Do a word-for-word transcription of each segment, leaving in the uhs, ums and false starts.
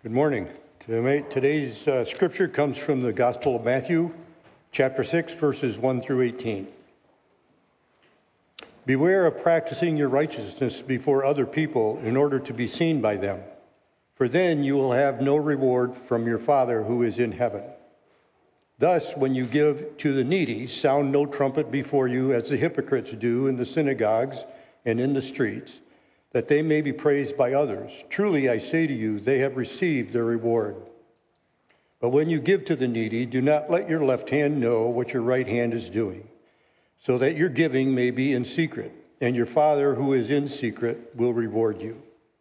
Good morning. Today's uh, scripture comes from the Gospel of Matthew, chapter six, verses one through eighteen. Beware of practicing your righteousness before other people in order to be seen by them, for then you will have no reward from your Father who is in heaven. Thus, when you give to the needy, sound no trumpet before you as the hypocrites do in the synagogues and in the streets, that they may be praised by others. Truly, I say to you, they have received their reward. But when you give to the needy, do not let your left hand know what your right hand is doing, so that your giving may be in secret, and your Father who is in secret will reward you.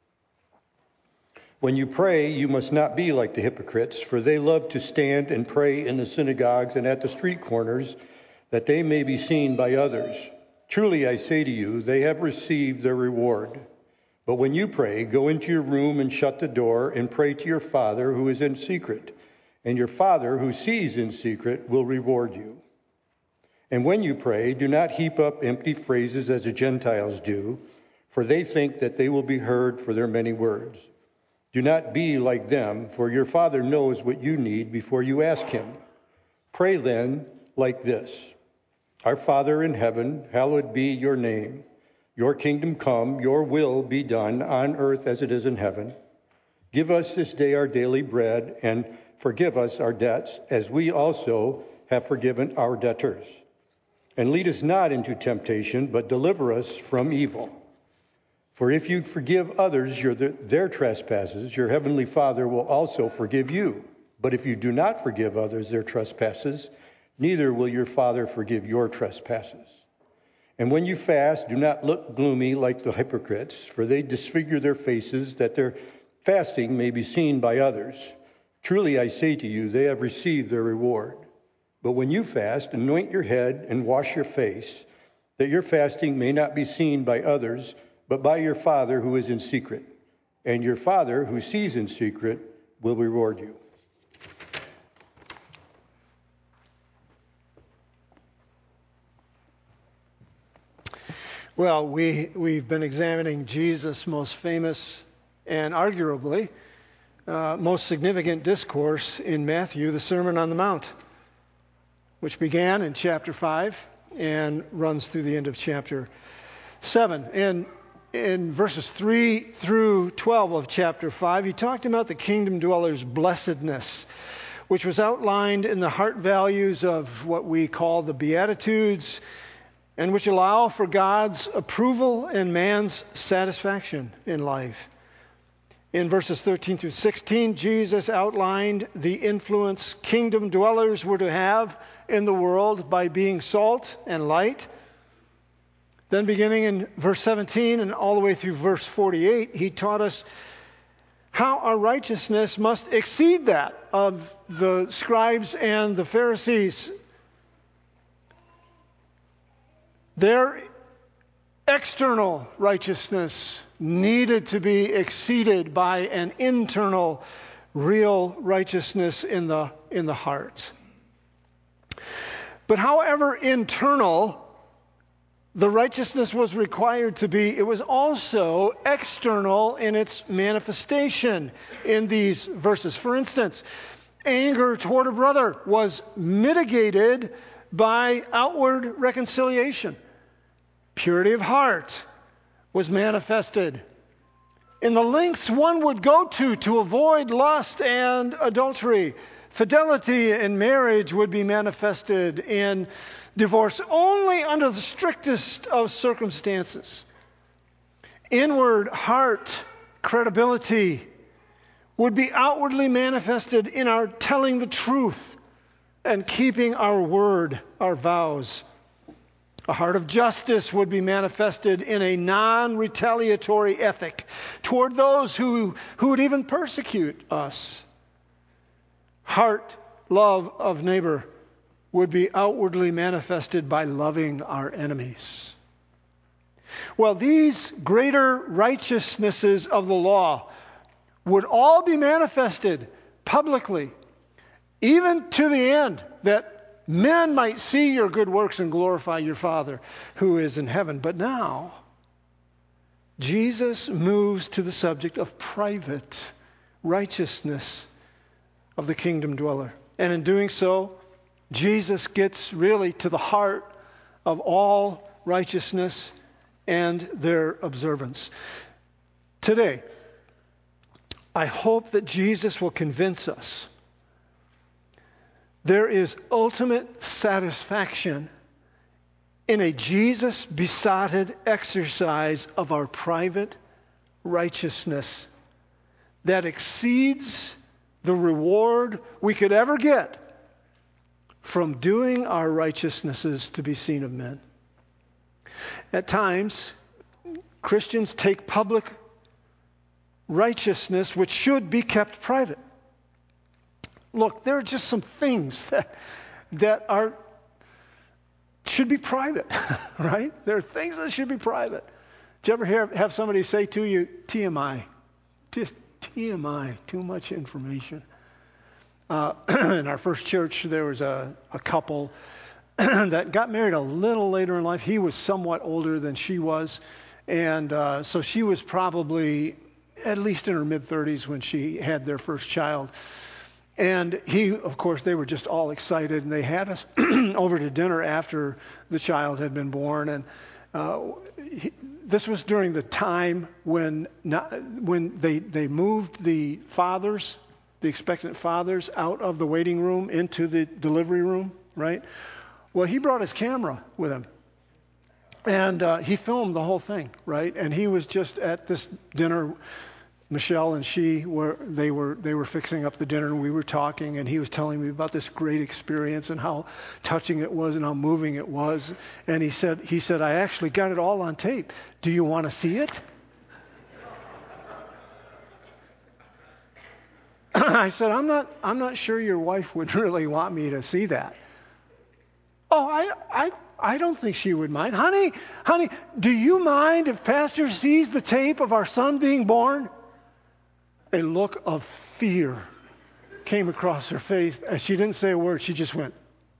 When you pray, you must not be like the hypocrites, for they love to stand and pray in the synagogues and at the street corners, that they may be seen by others. Truly, I say to you, they have received their reward. But when you pray, go into your room and shut the door and pray to your Father who is in secret, and your Father who sees in secret will reward you. And when you pray, do not heap up empty phrases as the Gentiles do, for they think that they will be heard for their many words. Do not be like them, for your Father knows what you need before you ask him. Pray then like this: Our Father in heaven, hallowed be your name. Your kingdom come, your will be done on earth as it is in heaven. Give us this day our daily bread, and forgive us our debts, as we also have forgiven our debtors. And lead us not into temptation, but deliver us from evil. For if you forgive others your, their trespasses, your heavenly Father will also forgive you. But if you do not forgive others their trespasses, neither will your Father forgive your trespasses. And when you fast, do not look gloomy like the hypocrites, for they disfigure their faces, that their fasting may be seen by others. Truly, I say to you, they have received their reward. But when you fast, anoint your head and wash your face, that your fasting may not be seen by others, but by your Father who is in secret. And your Father who sees in secret will reward you. Well, we, we've been examining Jesus' most famous and arguably uh, most significant discourse in Matthew, the Sermon on the Mount, which began in chapter five and runs through the end of chapter seven. And in verses three through twelve of chapter five, he talked about the kingdom dwellers' blessedness, which was outlined in the heart values of what we call the Beatitudes, and which allow for God's approval and man's satisfaction in life. In verses thirteen through sixteen, Jesus outlined the influence kingdom dwellers were to have in the world by being salt and light. Then beginning in verse seventeen and all the way through verse forty-eight, he taught us how our righteousness must exceed that of the scribes and the Pharisees. Their external righteousness needed to be exceeded by an internal, real righteousness in the, in the heart. But however internal the righteousness was required to be, it was also external in its manifestation in these verses. For instance, anger toward a brother was mitigated by outward reconciliation. Purity of heart was manifested in the lengths one would go to to avoid lust and adultery. Fidelity in marriage would be manifested in divorce only under the strictest of circumstances. Inward heart credibility would be outwardly manifested in our telling the truth and keeping our word, our vows. A heart of justice would be manifested in a non-retaliatory ethic toward those who, who would even persecute us. Heart, love of neighbor would be outwardly manifested by loving our enemies. Well, these greater righteousnesses of the law would all be manifested publicly, even to the end that men might see your good works and glorify your Father who is in heaven. But now, Jesus moves to the subject of private righteousness of the kingdom dweller. And in doing so, Jesus gets really to the heart of all righteousness and their observance. Today, I hope that Jesus will convince us there is ultimate satisfaction in a Jesus-besotted exercise of our private righteousness that exceeds the reward we could ever get from doing our righteousnesses to be seen of men. At times, Christians take public righteousness which should be kept private. Look, there are just some things that that are should be private, right? There are things that should be private. Did you ever hear have somebody say to you, T M I? Just T M I, too much information. Uh, in our first church, there was a, a couple that got married a little later in life. He was somewhat older than she was. And uh, so she was probably at least in her mid-thirties when she had their first child. And he, of course, they were just all excited. And they had us over to dinner after the child had been born. And uh, he, this was during the time when not, when they, they moved the fathers, the expectant fathers, out of the waiting room into the delivery room, right? Well, he brought his camera with him. And uh, he filmed the whole thing, right? And he was just at this dinner. Michelle and she were they were they were fixing up the dinner, and we were talking, and he was telling me about this great experience and how touching it was and how moving it was. And he said he said I actually got it all on tape. Do you want to see it? I said I'm not I'm not sure your wife would really want me to see that. Oh, I I I don't think she would mind. Honey, honey, do you mind if Pastor sees the tape of our son being born? A look of fear came across her face, and she didn't say a word. She just went.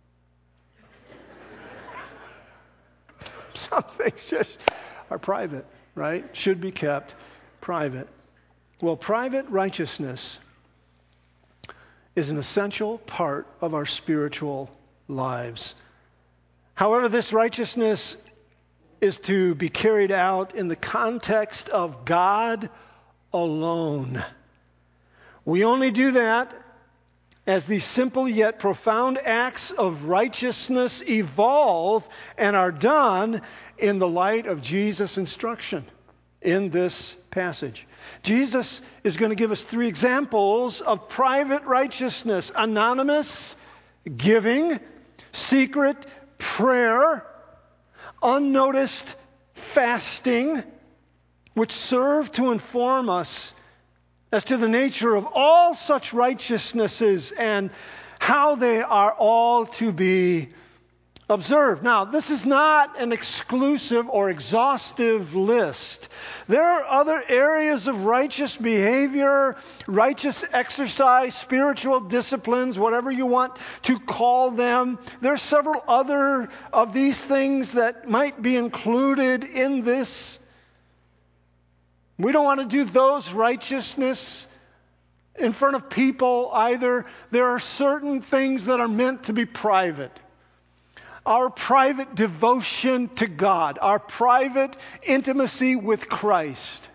Some things just are private, right? Should be kept private. Well, private righteousness is an essential part of our spiritual lives. However, this righteousness is to be carried out in the context of God alone. We only do that as these simple yet profound acts of righteousness evolve and are done in the light of Jesus' instruction in this passage. Jesus is going to give us three examples of private righteousness: anonymous giving, secret prayer, unnoticed fasting, which serve to inform us as to the nature of all such righteousnesses and how they are all to be observed. Now, this is not an exclusive or exhaustive list. There are other areas of righteous behavior, righteous exercise, spiritual disciplines, whatever you want to call them. There are several other of these things that might be included in this. We don't want to do those righteousness in front of people either. There are certain things that are meant to be private. Our private devotion to God, our private intimacy with Christ.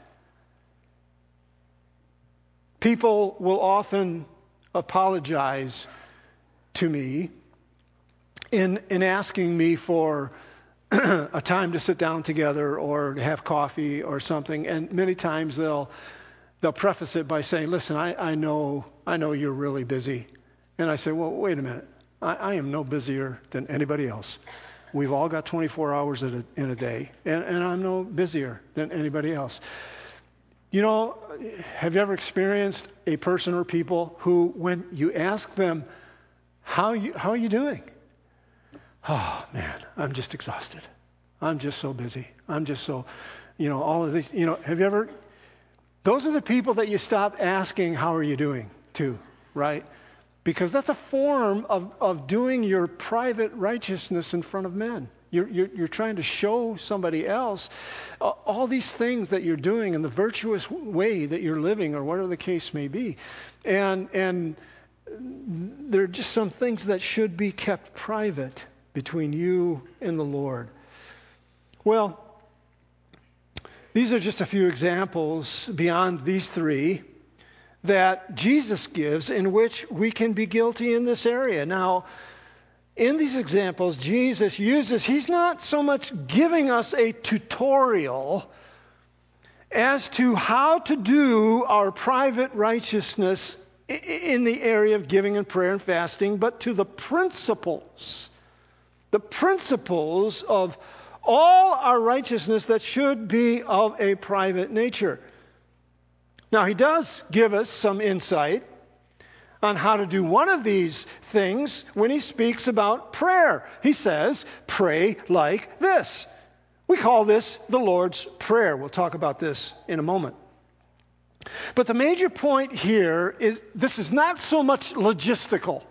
People will often apologize to me in, in asking me for a time to sit down together or to have coffee or something, and many times they'll they'll preface it by saying, "Listen, I, I know I know you're really busy," and I say, "Well, wait a minute. I, I am no busier than anybody else. We've all got twenty-four hours in a, in a day, and, and I'm no busier than anybody else." You know, have you ever experienced a person or people who, when you ask them, "How you how are you doing?" "Oh, man, I'm just exhausted. I'm just so busy. I'm just so, you know, all of these, you know, have you ever, those are the people that you stop asking, "How are you doing?" to, right? Because that's a form of, of doing your private righteousness in front of men. You're, you're, you're trying to show somebody else uh, all these things that you're doing in the virtuous way that you're living, or whatever the case may be. And, and there are just some things that should be kept private between you and the Lord. Well, these are just a few examples beyond these three that Jesus gives in which we can be guilty in this area. Now, in these examples, Jesus uses, he's not so much giving us a tutorial as to how to do our private righteousness in the area of giving and prayer and fasting, but to the principles, the principles of all our righteousness that should be of a private nature. Now, he does give us some insight on how to do one of these things when he speaks about prayer. He says, pray like this. We call this the Lord's Prayer. We'll talk about this in a moment. But the major point here is this is not so much logistical.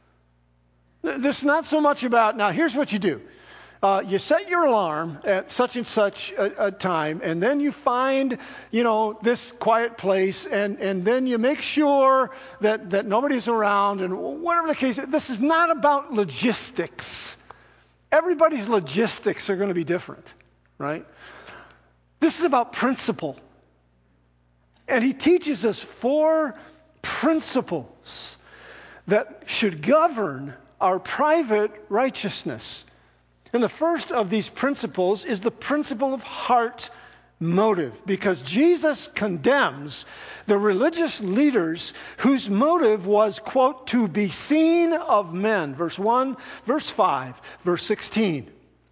This is not so much about, now here's what you do. Uh, you set your alarm at such and such a, a time, and then you find, you know, this quiet place, and, and then you make sure that, that nobody's around, and whatever the case. This is not about logistics. Everybody's logistics are going to be different, right? This is about principle. And he teaches us four principles that should govern our private righteousness. And the first of these principles is the principle of heart motive, because Jesus condemns the religious leaders whose motive was, quote, to be seen of men. Verse one, verse five, verse sixteen.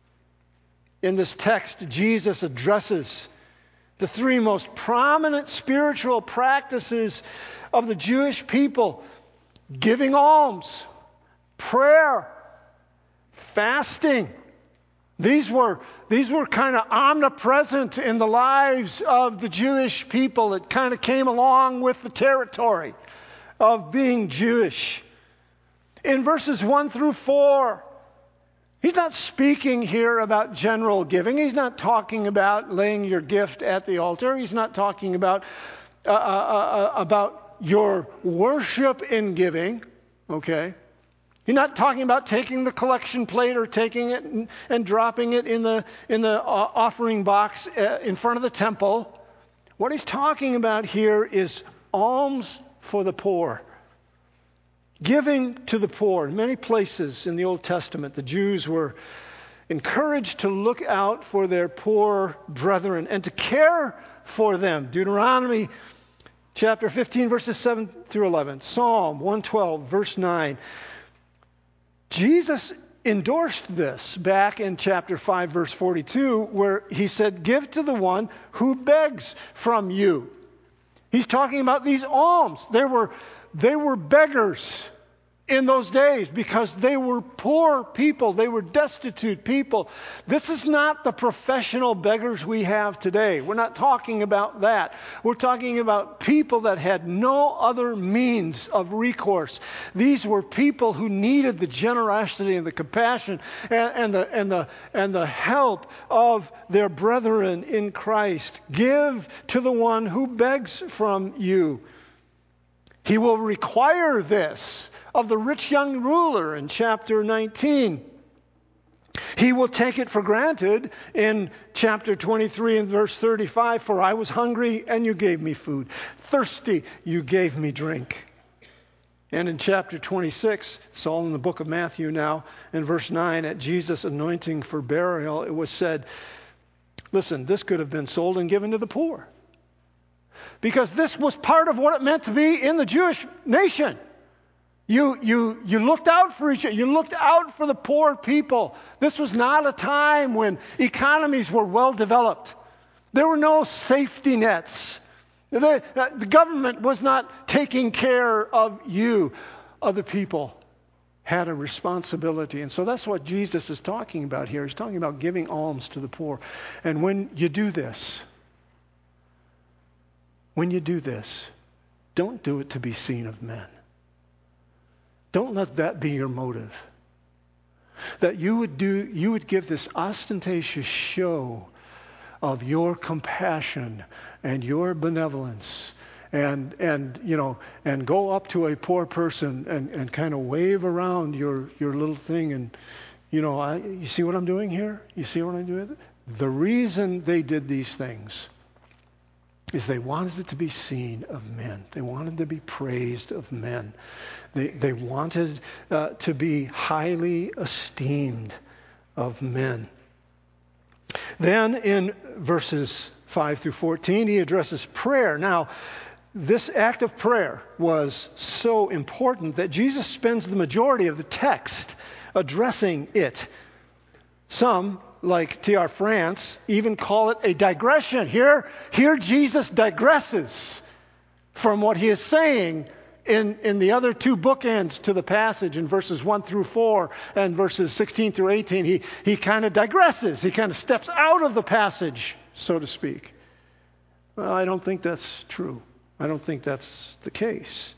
In this text, Jesus addresses the three most prominent spiritual practices of the Jewish people: giving alms, prayer, fasting. These were, these were kind of omnipresent in the lives of the Jewish people. It kind of came along with the territory of being Jewish. In verses one through four, he's not speaking here about general giving. He's not talking about laying your gift at the altar. He's not talking about, uh, uh, uh, about your worship in giving, okay? He's not talking about taking the collection plate or taking it and, and dropping it in the in the uh, offering box uh, in front of the temple. What he's talking about here is alms for the poor. Giving to the poor. In many places in the Old Testament, the Jews were encouraged to look out for their poor brethren and to care for them. Deuteronomy chapter fifteen, verses seven through eleven. Psalm one twelve, verse nine. Jesus endorsed this back in chapter five, verse forty-two, where he said, give to the one who begs from you. He's talking about these alms. They were, they were beggars in those days because they were poor people. They were destitute people. This is not the professional beggars we have today. We're not talking about that. We're talking about people that had no other means of recourse. These were people who needed the generosity and the compassion and, and the and the and the help of their brethren in Christ. Give to the one who begs from you. He will require this of the rich young ruler in chapter nineteen. He will take it for granted in chapter twenty-three and verse thirty-five. For I was hungry and you gave me food. Thirsty, you gave me drink. And in chapter twenty-six, it's all in the book of Matthew now, in verse nine, at Jesus' anointing for burial, it was said, listen, this could have been sold and given to the poor. Because this was part of what it meant to be in the Jewish nation. You, you, you looked out for each other. You looked out for the poor people. This was not a time when economies were well developed. There were no safety nets. The, the government was not taking care of you. Other people had a responsibility. And so that's what Jesus is talking about here. He's talking about giving alms to the poor. And when you do this, when you do this, don't do it to be seen of men. Don't let that be your motive. that you would do, you would give this ostentatious show of your compassion and your benevolence, and and you know, and go up to a poor person and, and kind of wave around your your little thing, and you know, I, you see what I'm doing here? You see what I'm doing? The reason they did these things is they wanted it to be seen of men. They wanted to be praised of men. They they wanted uh, to be highly esteemed of men. Then in verses five through fourteen, he addresses prayer. Now, this act of prayer was so important that Jesus spends the majority of the text addressing it. Some, like T R France, even call it a digression. Here, here Jesus digresses from what he is saying in, in the other two bookends to the passage in verses one through four and verses sixteen through eighteen. He, he kind of digresses. He kind of steps out of the passage, so to speak. Well, I don't think that's true. I don't think that's the case.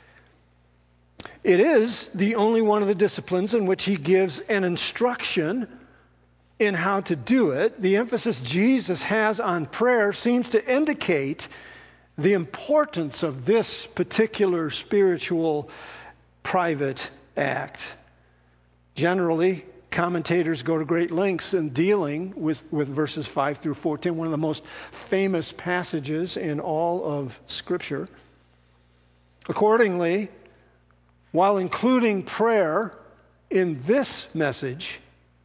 It is the only one of the disciplines in which he gives an instruction in how to do it. The emphasis Jesus has on prayer seems to indicate the importance of this particular spiritual private act. Generally, commentators go to great lengths in dealing with, with verses five through fourteen, one of the most famous passages in all of Scripture. Accordingly, while including prayer in this message,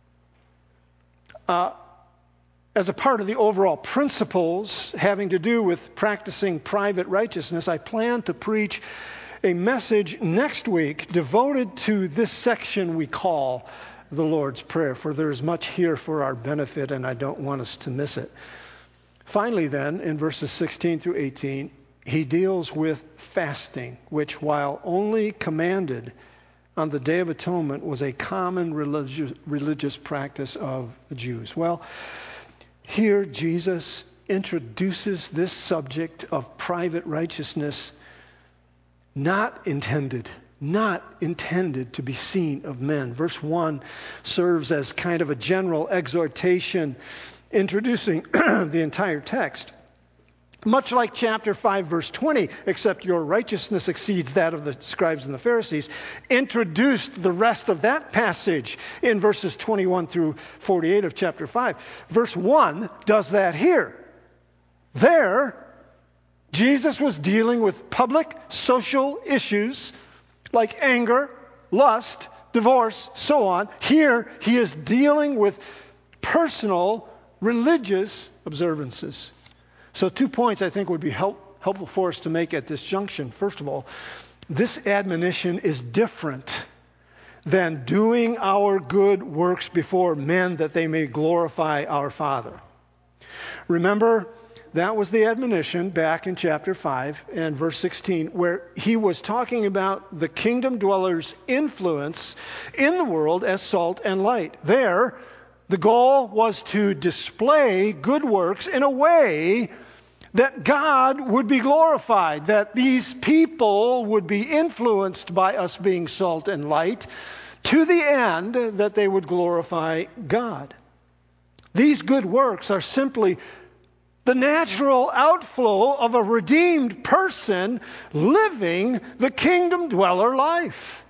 uh, as a part of the overall principles having to do with practicing private righteousness, I plan to preach a message next week devoted to this section we call the Lord's Prayer, for there is much here for our benefit, and I don't want us to miss it. Finally, then, in verses sixteen through eighteen, he deals with fasting, which, while only commanded on the Day of Atonement, was a common religious, religious practice of the Jews. Well, here Jesus introduces this subject of private righteousness, not intended, not intended to be seen of men. Verse one serves as kind of a general exhortation introducing the entire text. Much like chapter five, verse twenty, except your righteousness exceeds that of the scribes and the Pharisees, introduced the rest of that passage in verses twenty-one through forty-eight of chapter five. Verse one does that here. There, Jesus was dealing with public social issues like anger, lust, divorce, so on. Here, he is dealing with personal religious observances. So two points I think would be help, helpful for us to make at this junction. First of all, this admonition is different than doing our good works before men that they may glorify our Father. Remember, that was the admonition back in chapter five and verse sixteen, where he was talking about the kingdom dwellers' influence in the world as salt and light. There, the goal was to display good works in a way that God would be glorified, that these people would be influenced by us being salt and light to the end that they would glorify God. These good works are simply the natural outflow of a redeemed person living the kingdom dweller life.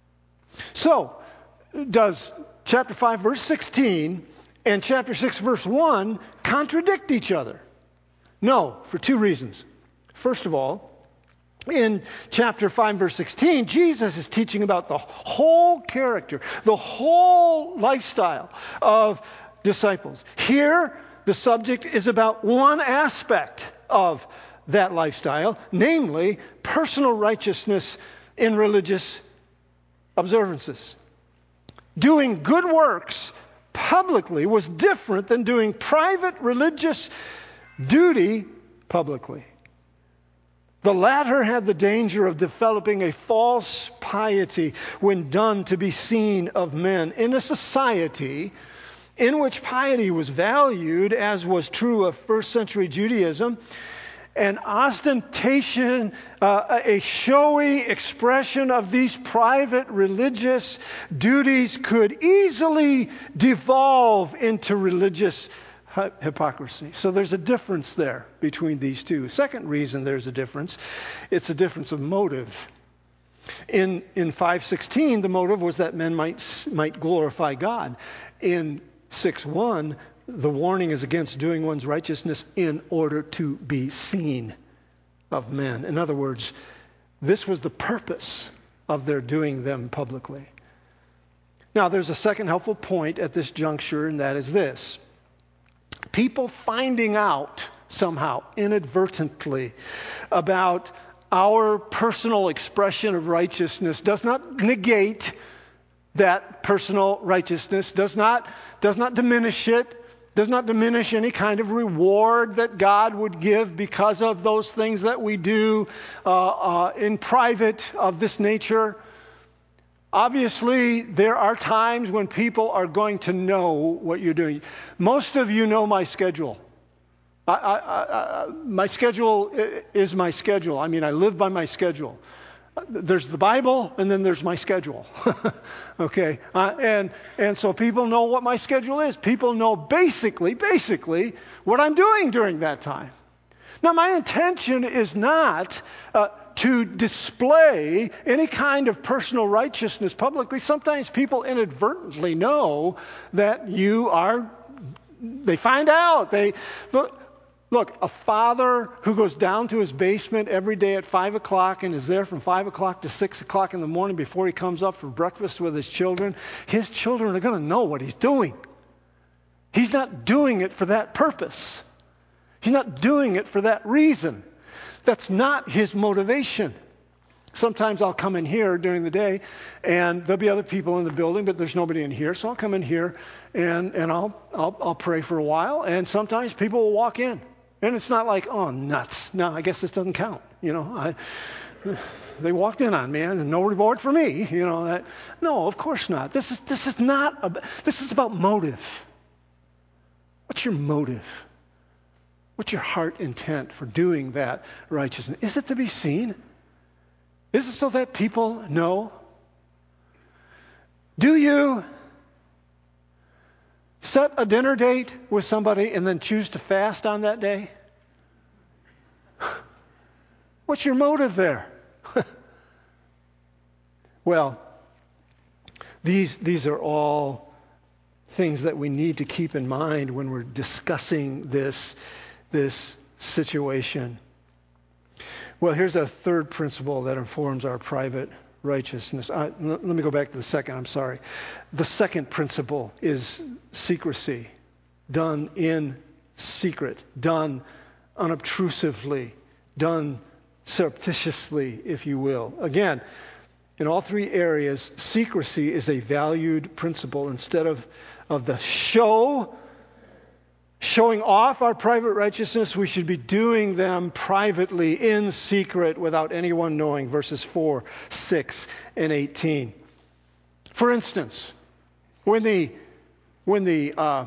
So, does chapter five, verse sixteen and chapter six, verse one contradict each other? No, for two reasons. First of all, in chapter five, verse sixteen, Jesus is teaching about the whole character, the whole lifestyle of disciples. Here, the subject is about one aspect of that lifestyle, namely personal righteousness in religious observances. Doing good works publicly was different than doing private religious duty publicly. The latter had the danger of developing a false piety when done to be seen of men in a society in which piety was valued, as was true of first century Judaism, an ostentation, uh, a showy expression of these private religious duties could easily devolve into religious hi- hypocrisy. So there's a difference there between these two. Second reason there's a difference, it's a difference of motive. In in five sixteen, the motive was that men might might glorify God. In six one, the warning is against doing one's righteousness in order to be seen of men. In other words, this was the purpose of their doing them publicly. Now, there's a second helpful point at this juncture, and that is this. People finding out somehow, inadvertently, about our personal expression of righteousness does not negate that personal righteousness, does not, does not diminish it, does not diminish any kind of reward that God would give because of those things that we do uh, uh, in private of this nature. Obviously, there are times when people are going to know what you're doing. Most of you know my schedule. I, I, I, my schedule is my schedule. I mean, I live by my schedule. There's the Bible, and then there's my schedule. Okay, uh, and and so people know what my schedule is. People know basically, basically what I'm doing during that time. Now, my intention is not uh, to display any kind of personal righteousness publicly. Sometimes people inadvertently know that you are. They find out. They look. Look, a father who goes down to his basement every day at five o'clock and is there from five o'clock to six o'clock in the morning before he comes up for breakfast with his children, his children are going to know what he's doing. He's not doing it for that purpose. He's not doing it for that reason. That's not his motivation. Sometimes I'll come in here during the day and there'll be other people in the building, but there's nobody in here. So I'll come in here and, and I'll, I'll, I'll pray for a while. And sometimes people will walk in. And it's not like, oh, nuts. No, I guess this doesn't count. You know, I, they walked in on me and no reward for me. You know, that, no, of course not. This is this is not. About, this is about motive. What's your motive? What's your heart intent for doing that righteousness? Is it to be seen? Is it so that people know? Do you set a dinner date with somebody and then choose to fast on that day? What's your motive there? Well, these these are all things that we need to keep in mind when we're discussing this, this situation. Well, here's a third principle that informs our private righteousness. Uh, let me go back to the second, I'm sorry. The second principle is secrecy, done in secret, done unobtrusively, done surreptitiously, if you will. Again, in all three areas, secrecy is a valued principle. Instead of, of the show, showing off our private righteousness, we should be doing them privately, in secret, without anyone knowing. Verses four, six, and eighteen. For instance, when the when the uh,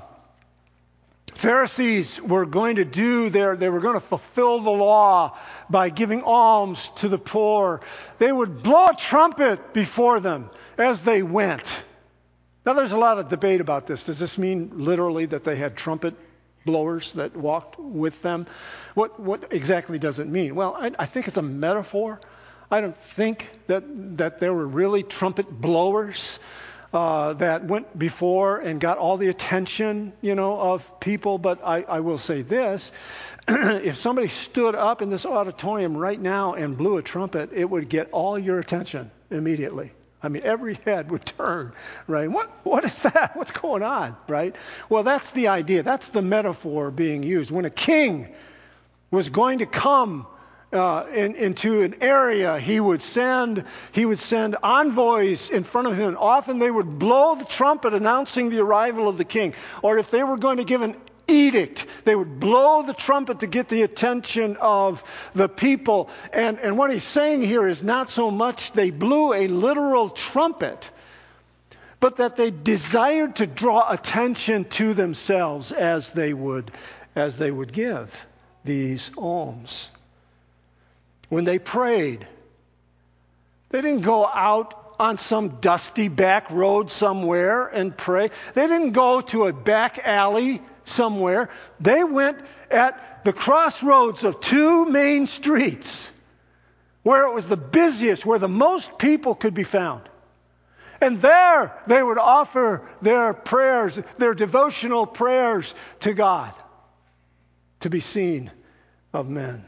Pharisees were going to do their, they were going to fulfill the law by giving alms to the poor, they would blow a trumpet before them as they went. Now, there's a lot of debate about this. Does this mean literally that they had trumpet blowers that walked with them? What what exactly does it mean? Well, I, I think it's a metaphor. I don't think that that there were really trumpet blowers uh, that went before and got all the attention, you know, of people. But I, I will say this: if somebody stood up in this auditorium right now and blew a trumpet, it would get all your attention immediately. I mean, every head would turn, right? What what is that? What's going on, right? Well, that's the idea. That's the metaphor being used. When a king was going to come uh, in, into an area, he would send he would send envoys in front of him. And often they would blow the trumpet announcing the arrival of the king. Or if they were going to give an edict, they would blow the trumpet to get the attention of the people. And, and what he's saying here is not so much they blew a literal trumpet, but that they desired to draw attention to themselves as they would, as they would give these alms. when they prayed. They didn't go out on some dusty back road somewhere and pray. They didn't go to a back alley somewhere. They went at the crossroads of two main streets where it was the busiest, where the most people could be found. And there they would offer their prayers, their devotional prayers to God, to be seen of men.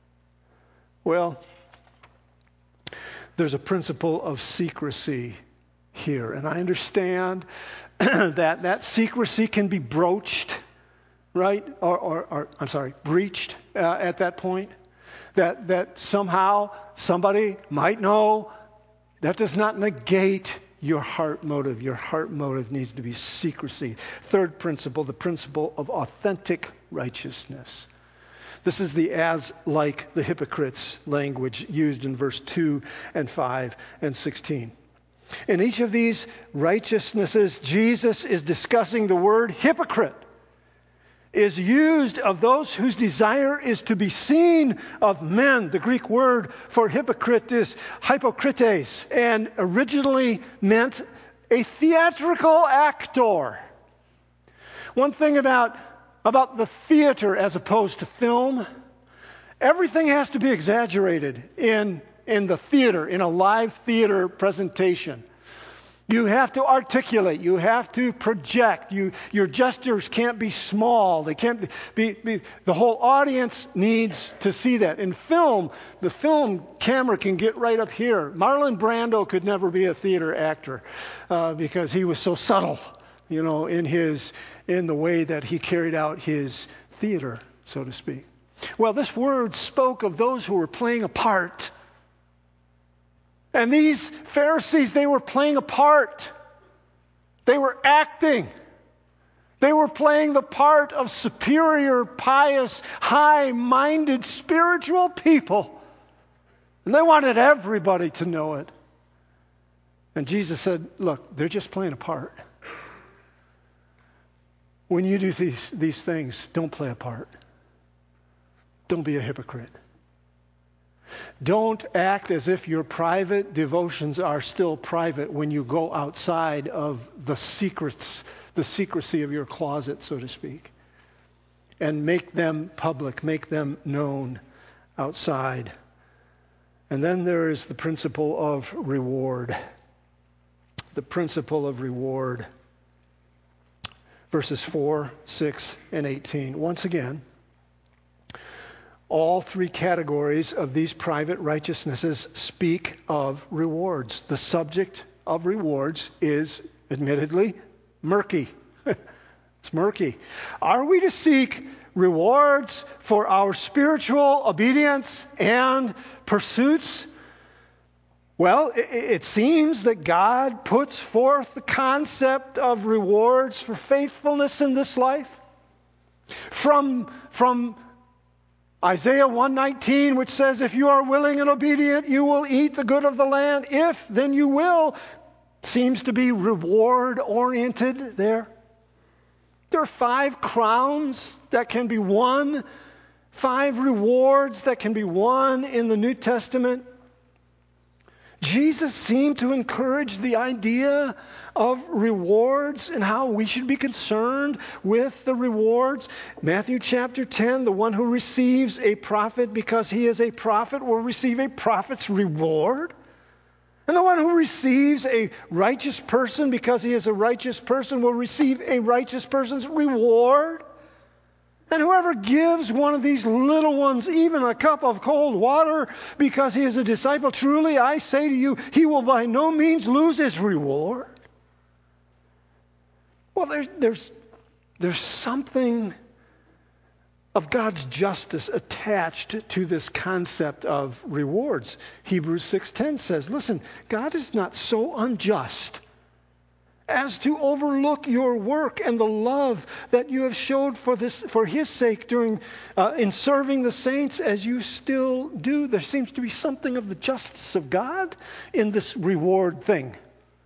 Well, there's a principle of secrecy here. And I understand that that secrecy can be broached, right? Or, or, or I'm sorry, breached uh, at that point. That, that somehow somebody might know. That does not negate your heart motive. Your heart motive needs to be secrecy. Third principle, the principle of authentic righteousness. This is the as like the hypocrites language used in verse two and five and sixteen. In each of these righteousnesses, Jesus is discussing the word hypocrite is used of those whose desire is to be seen of men. The Greek word for hypocrite is hypocrites, and originally meant a theatrical actor. One thing about, about the theater as opposed to film, everything has to be exaggerated in, in the theater, in a live theater presentation. You have to articulate. You have to project. You, your gestures can't be small. They can't be, be. The whole audience needs to see that. In film, the film camera can get right up here. Marlon Brando could never be a theater actor uh, because he was so subtle, you know, in his in the way that he carried out his theater, so to speak. Well, this word spoke of those who were playing a part. And these Pharisees, they were playing a part. They were acting. They were playing the part of superior, pious, high-minded, spiritual people. And they wanted everybody to know it. And Jesus said, look, they're just playing a part. When you do these, these things, don't play a part. Don't be a hypocrite. Don't act as if your private devotions are still private when you go outside of the secrets, the secrecy of your closet, so to speak. And make them public, make them known outside. And then there is the principle of reward. The principle of reward. Verses four, six, and eighteen. Once again, all three categories of these private righteousnesses speak of rewards. The subject of rewards is, admittedly, murky. It's murky. Are we to seek rewards for our spiritual obedience and pursuits? Well, it, it seems that God puts forth the concept of rewards for faithfulness in this life. From, from Isaiah one nineteen, which says, if you are willing and obedient, you will eat the good of the land. If, then you will, seems to be reward-oriented there. There are five crowns that can be won, five rewards that can be won in the New Testament. Jesus seemed to encourage the idea of rewards and how we should be concerned with the rewards. Matthew chapter ten, the one who receives a prophet because he is a prophet will receive a prophet's reward. And the one who receives a righteous person because he is a righteous person will receive a righteous person's reward. And whoever gives one of these little ones even a cup of cold water because he is a disciple, truly I say to you, he will by no means lose his reward. Well, there's, there's, there's something of God's justice attached to this concept of rewards. Hebrews six ten says, listen, God is not so unjust as to overlook your work and the love that you have showed for this, for His sake during uh, in serving the saints as you still do. There seems to be something of the justice of God in this reward thing.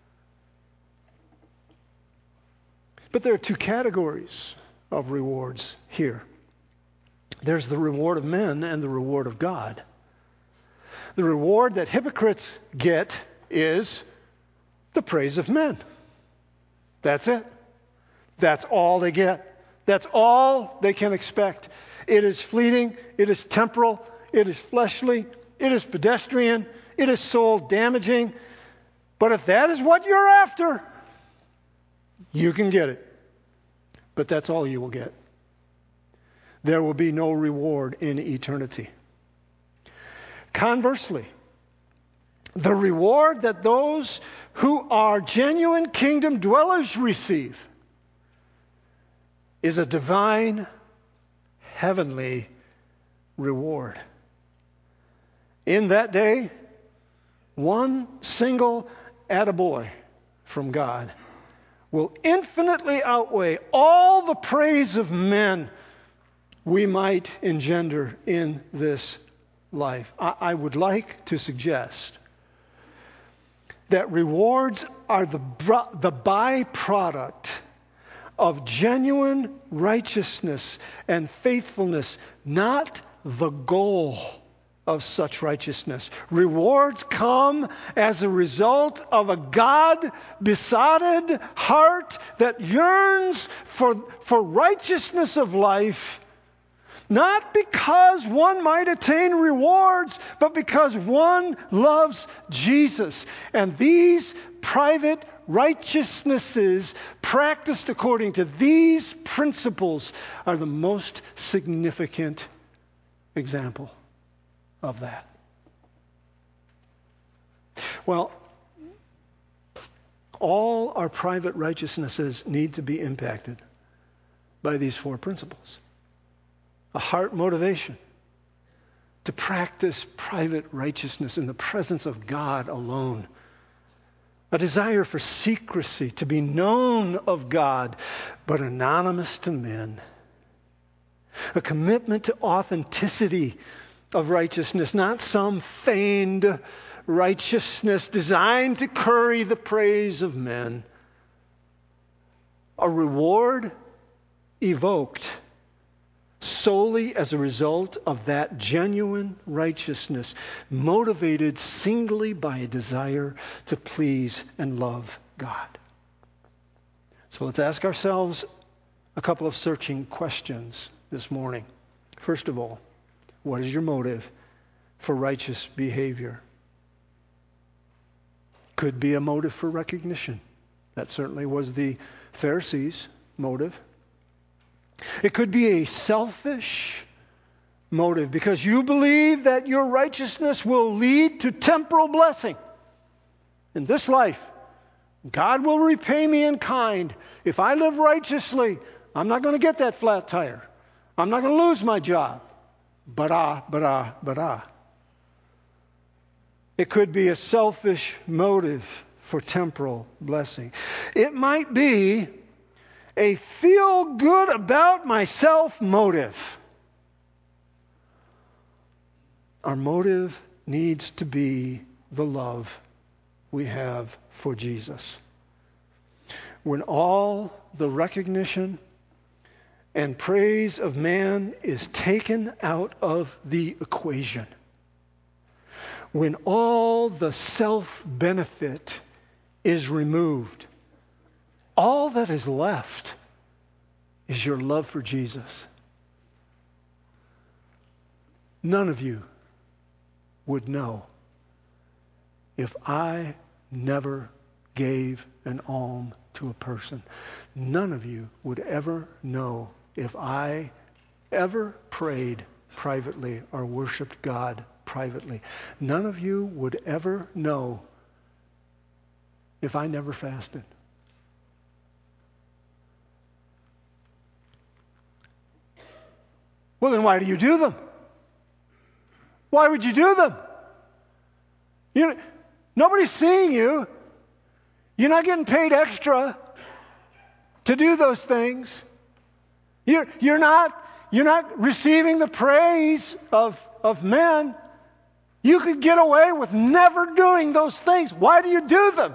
But there are two categories of rewards here. There's the reward of men and the reward of God. The reward that hypocrites get is the praise of men. That's it. That's all they get. That's all they can expect. It is fleeting. It is temporal. It is fleshly. It is pedestrian. It is soul damaging. But if that is what you're after, you can get it. But that's all you will get. There will be no reward in eternity. Conversely, the reward that those who are genuine kingdom dwellers receive is a divine, heavenly reward. In that day, one single attaboy from God will infinitely outweigh all the praise of men we might engender in this life. I, I would like to suggest that rewards are the, the byproduct of genuine righteousness and faithfulness, not the goal of such righteousness. Rewards come as a result of a God-besotted heart that yearns for, for righteousness of life, not because one might attain rewards, but because one loves Jesus. And these private righteousnesses practiced according to these principles are the most significant example of that. Well, all our private righteousnesses need to be impacted by these four principles. A heart motivation to practice private righteousness in the presence of God alone. A desire for secrecy, to be known of God, but anonymous to men. A commitment to authenticity of righteousness, not some feigned righteousness designed to curry the praise of men. A reward evoked solely as a result of that genuine righteousness, motivated singly by a desire to please and love God. So let's ask ourselves a couple of searching questions this morning. First of all, what is your motive for righteous behavior? Could be a motive for recognition. That certainly was the Pharisees' motive. It could be a selfish motive because you believe that your righteousness will lead to temporal blessing in this life. God will repay me in kind. If I live righteously, I'm not going to get that flat tire. I'm not going to lose my job. But ah, but ah, but ah. It could be a selfish motive for temporal blessing. It might be a feel good about myself motive. Our motive needs to be the love we have for Jesus. When all the recognition and praise of man is taken out of the equation, when all the self-benefit is removed, all that is left is your love for Jesus. None of you would know if I never gave an alm to a person. None of you would ever know if I ever prayed privately or worshiped God privately. None of you would ever know if I never fasted. Well, then why do you do them? Why would you do them? You, nobody's seeing you. You're not getting paid extra to do those things. You're, you're not, you're not receiving the praise of, of men. You could get away with never doing those things. Why do you do them?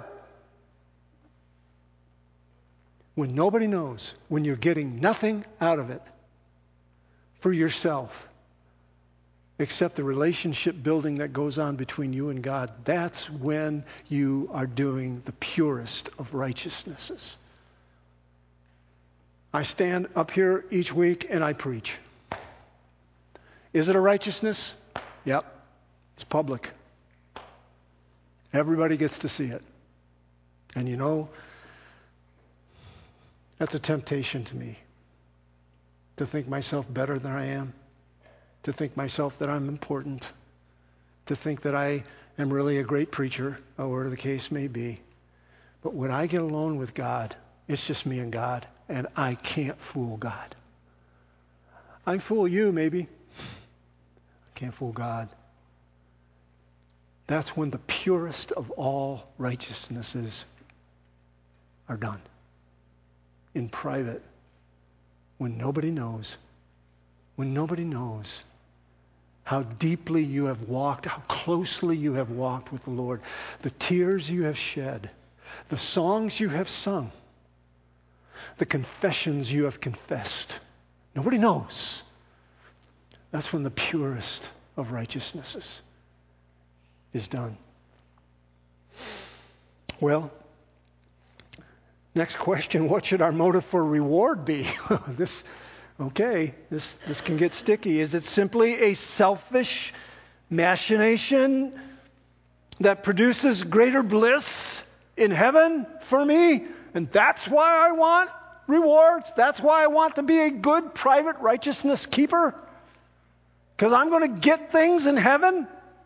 When nobody knows, when you're getting nothing out of it for yourself, except the relationship building that goes on between you and God. That's when you are doing the purest of righteousnesses. I stand up here each week and I preach. Is it a righteousness? Yep. It's public. Everybody gets to see it. And you know, that's a temptation to me. To think myself better than I am. To think myself that I'm important. To think that I am really a great preacher, or whatever the case may be. But when I get alone with God, it's just me and God, and I can't fool God. I fool you, maybe. I can't fool God. That's when the purest of all righteousnesses are done. In private. When nobody knows. When nobody knows how deeply you have walked, how closely you have walked with the Lord, the tears you have shed, the songs you have sung, the confessions you have confessed. Nobody knows. That's when the purest of righteousnesses is done. Well, next question, what should our motive for reward be? this Okay, this, this can get sticky. Is it simply a selfish machination that produces greater bliss in heaven for me? And that's why I want rewards? That's why I want to be a good private righteousness keeper? Because I'm going to get things in heaven?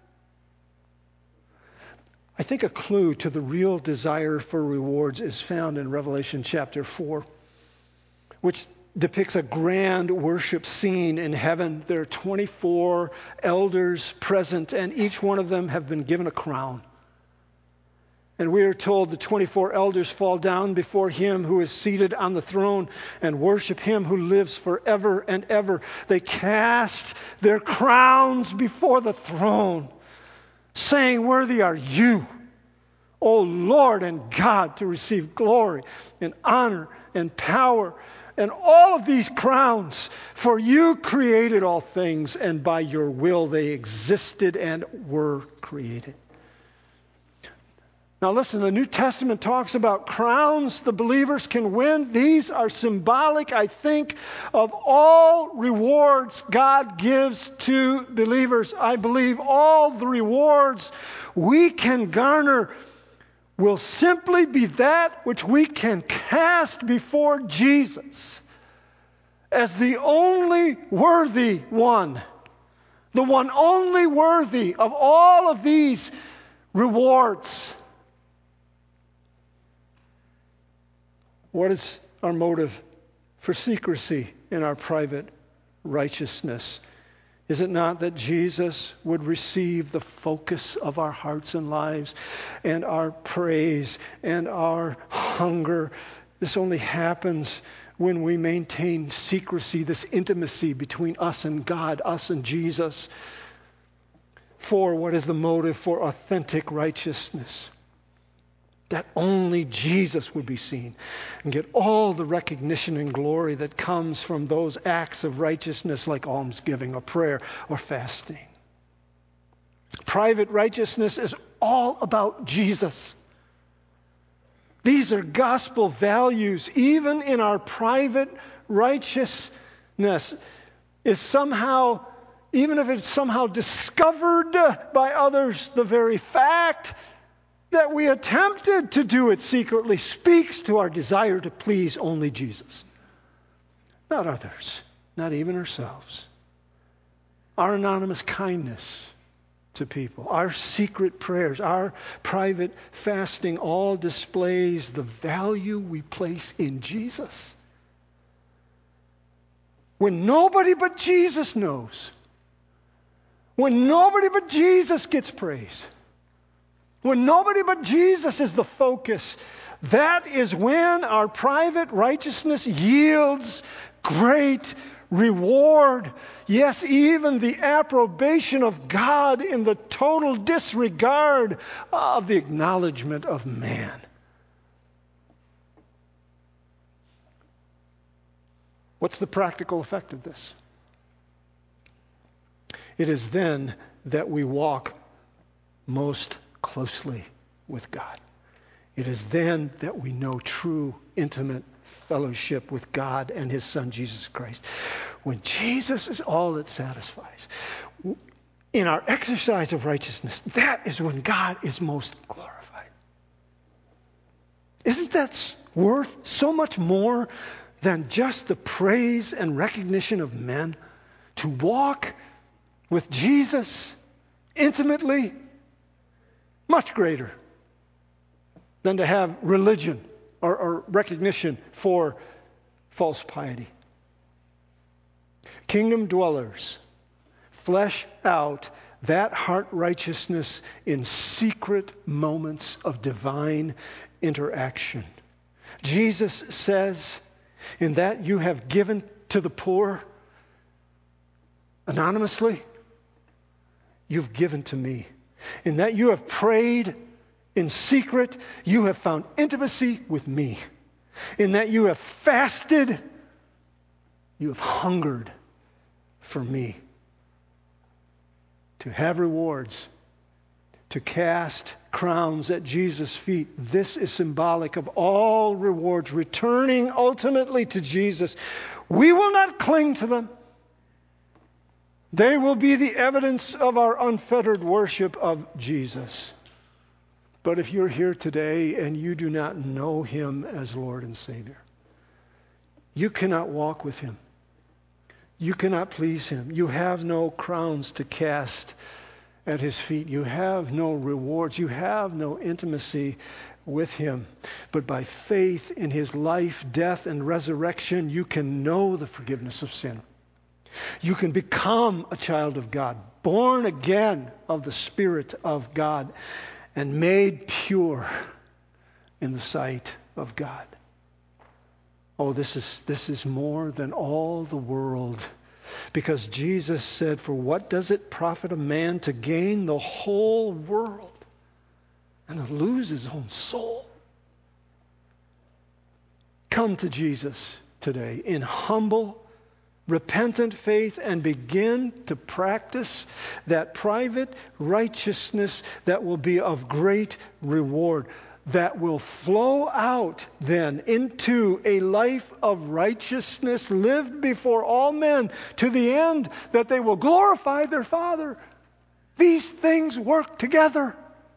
I think a clue to the real desire for rewards is found in Revelation chapter four, which depicts a grand worship scene in heaven. There are twenty-four elders present, and each one of them have been given a crown. And we are told the twenty-four elders fall down before him who is seated on the throne and worship him who lives forever and ever. They cast their crowns before the throne, saying, "Worthy are you, O Lord and God, to receive glory and honor and power and all of these crowns, for you created all things, and by your will they existed and were created." Now listen, the New Testament talks about crowns the believers can win. These are symbolic, I think, of all rewards God gives to believers. I believe all the rewards we can garner will simply be that which we can cast before Jesus as the only worthy one, the one only worthy of all of these rewards. What is our motive for secrecy in our private righteousness? Is it not that Jesus would receive the focus of our hearts and lives and our praise and our hunger? This only happens when we maintain secrecy, this intimacy between us and God, us and Jesus. For what is the motive for authentic righteousness? That only Jesus would be seen and get all the recognition and glory that comes from those acts of righteousness like almsgiving or prayer or fasting. Private righteousness is all about Jesus. These are gospel values. Even in our private righteousness is somehow, even if it's somehow discovered by others, the very fact that we attempted to do it secretly speaks to our desire to please only Jesus, not others, not even ourselves. Our anonymous kindness to people, our secret prayers, our private fasting all displays the value we place in Jesus. When nobody but Jesus knows, when nobody but Jesus gets praise, when nobody but Jesus is the focus, that is when our private righteousness yields great reward. Yes, even the approbation of God in the total disregard of the acknowledgement of man. What's the practical effect of this? It is then that we walk most closely with God. It is then that we know true, intimate fellowship with God and his Son, Jesus Christ. When Jesus is all that satisfies, in our exercise of righteousness, that is when God is most glorified. Isn't that worth so much more than just the praise and recognition of men? To walk with Jesus intimately, much greater than to have religion or, or recognition for false piety. Kingdom dwellers flesh out that heart righteousness in secret moments of divine interaction. Jesus says, in that you have given to the poor anonymously, you've given to me. In that you have prayed in secret, you have found intimacy with me. In that you have fasted, you have hungered for me. To have rewards, to cast crowns at Jesus' feet. This is symbolic of all rewards, returning ultimately to Jesus. We will not cling to them. They will be the evidence of our unfettered worship of Jesus. But if you're here today and you do not know him as Lord and Savior, you cannot walk with him. You cannot please him. You have no crowns to cast at his feet. You have no rewards. You have no intimacy with him. But by faith in his life, death, and resurrection, you can know the forgiveness of sin. You can become a child of God, born again of the Spirit of God, and made pure in the sight of God. Oh, this is this is more than all the world. Because Jesus said, for what does it profit a man to gain the whole world and to lose his own soul? Come to Jesus today in humble, repentant faith and begin to practice that private righteousness that will be of great reward, that will flow out then into a life of righteousness lived before all men to the end that they will glorify their Father. These things work together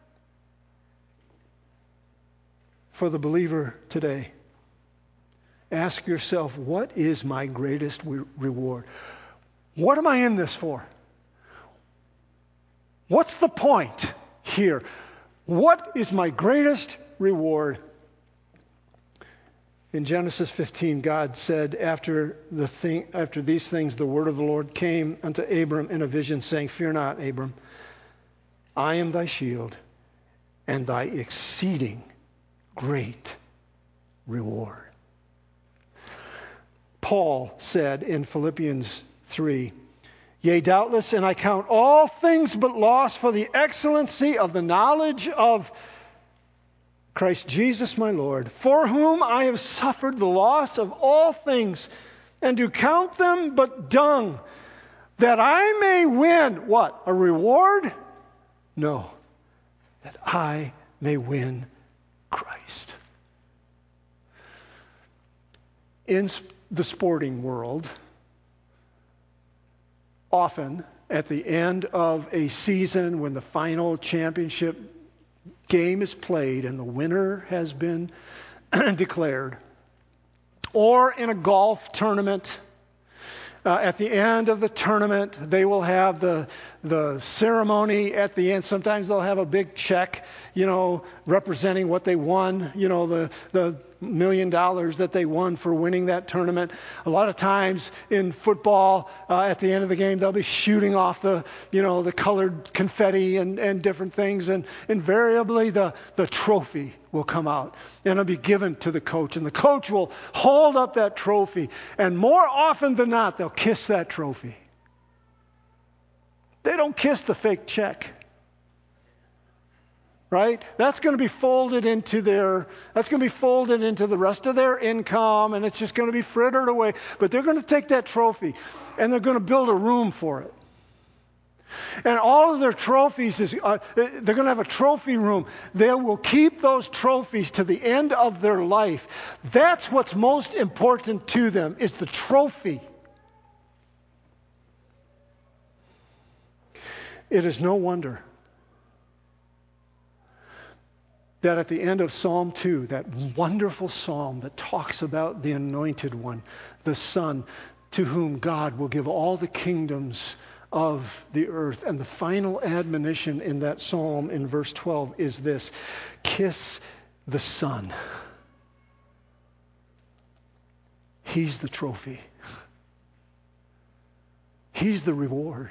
for the believer today. Ask yourself, what is my greatest re- reward? What am I in this for? What's the point here? What is my greatest reward? In Genesis fifteen, God said, after the thing, after these things, the word of the Lord came unto Abram in a vision, saying, fear not, Abram, I am thy shield and thy exceeding great reward. Paul said in Philippians three, yea, doubtless, and I count all things but loss for the excellency of the knowledge of Christ Jesus my Lord, for whom I have suffered the loss of all things, and do count them but dung, that I may win, what, a reward? No, that I may win Christ. In the sporting world, often at the end of a season when the final championship game is played and the winner has been declared, or in a golf tournament, uh, at the end of the tournament, they will have the the ceremony at the end. Sometimes they'll have a big check, you know, representing what they won, you know, the the million dollars that they won for winning that tournament. A lot of times in football, uh, at the end of the game, they'll be shooting off the, you know, the colored confetti and, and different things. And invariably the, the trophy will come out and it'll be given to the coach. And the coach will hold up that trophy. And more often than not, they'll kiss that trophy. They don't kiss the fake check. Right? That's going to be folded into their, that's going to be folded into the rest of their income, and it's just going to be frittered away. But they're going to take that trophy, and they're going to build a room for it. And all of their trophies, is, uh, they're going to have a trophy room. They will keep those trophies to the end of their life. That's what's most important to them, is the trophy. It is no wonder that at the end of Psalm two, that wonderful psalm that talks about the Anointed One, the Son, to whom God will give all the kingdoms of the earth. And the final admonition in that psalm in verse twelve is this: kiss the Son. He's the trophy. He's the reward.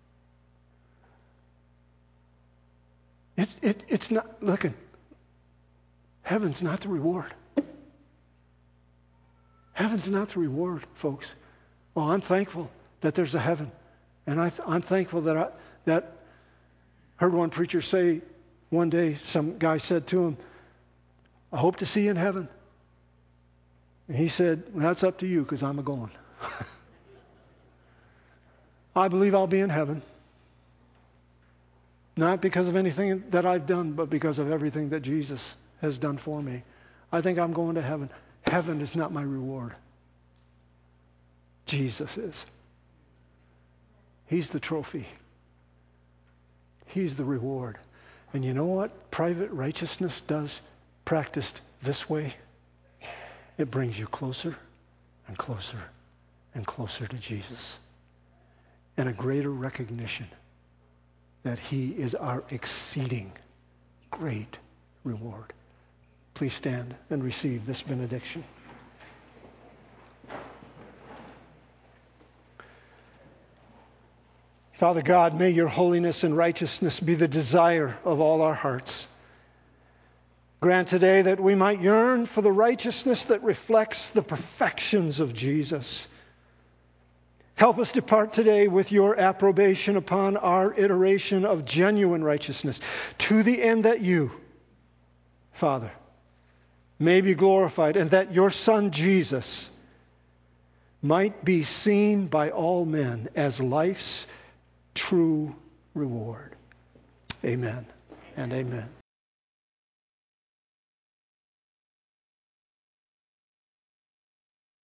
It's, it, it's not, look, heaven's not the reward. Heaven's not the reward, folks. Well, I'm thankful that there's a heaven. And I th- I'm thankful that I that heard one preacher say one day, some guy said to him, I hope to see you in heaven. And he said, well, that's up to you, because I'm a-going. I believe I'll be in heaven. Not because of anything that I've done, but because of everything that Jesus has done for me. I think I'm going to heaven. Heaven is not my reward. Jesus is. He's the trophy. He's the reward. And you know what private righteousness does, practiced this way? It brings you closer and closer and closer to Jesus. And a greater recognition that He is our exceeding great reward. Please stand and receive this benediction. Father God, may your holiness and righteousness be the desire of all our hearts. Grant today that we might yearn for the righteousness that reflects the perfections of Jesus. Help us depart today with your approbation upon our iteration of genuine righteousness, to the end that you, Father, may be glorified, and that your Son Jesus might be seen by all men as life's true reward. Amen and amen.